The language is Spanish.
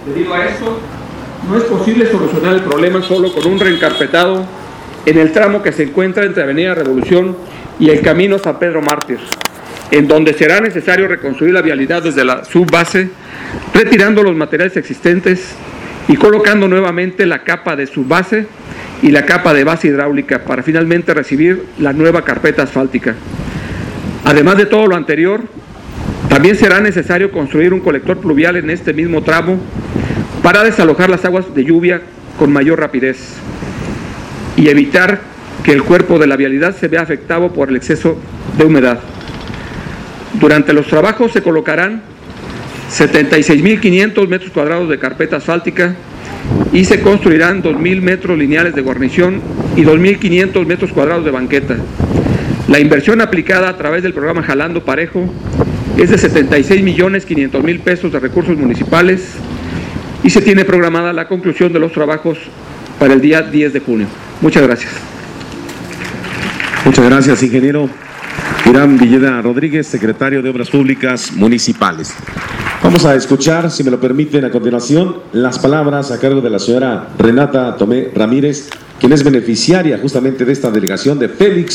Debido a esto, no es posible solucionar el problema solo con un reencarpetado en el tramo que se encuentra entre Avenida Revolución y el Camino San Pedro Mártir, en donde será necesario reconstruir la vialidad desde la subbase, retirando los materiales existentes y colocando nuevamente la capa de subbase y la capa de base hidráulica para finalmente recibir la nueva carpeta asfáltica. Además de todo lo anterior, también será necesario construir un colector pluvial en este mismo tramo para desalojar las aguas de lluvia con mayor rapidez y evitar que el cuerpo de la vialidad se vea afectado por el exceso de humedad. Durante los trabajos se colocarán 76.500 metros cuadrados de carpeta asfáltica y se construirán 2.000 metros lineales de guarnición y 2.500 metros cuadrados de banqueta. La inversión aplicada a través del programa Jalando Parejo es de 76.500.000 pesos de recursos municipales y se tiene programada la conclusión de los trabajos para el día 10 de junio. Muchas gracias. Muchas gracias, ingeniero Irán Villeda Rodríguez, secretario de Obras Públicas Municipales. Vamos a escuchar, si me lo permiten, a continuación, las palabras a cargo de la señora Renata Tomé Ramírez, quien es beneficiaria justamente de esta delegación de Félix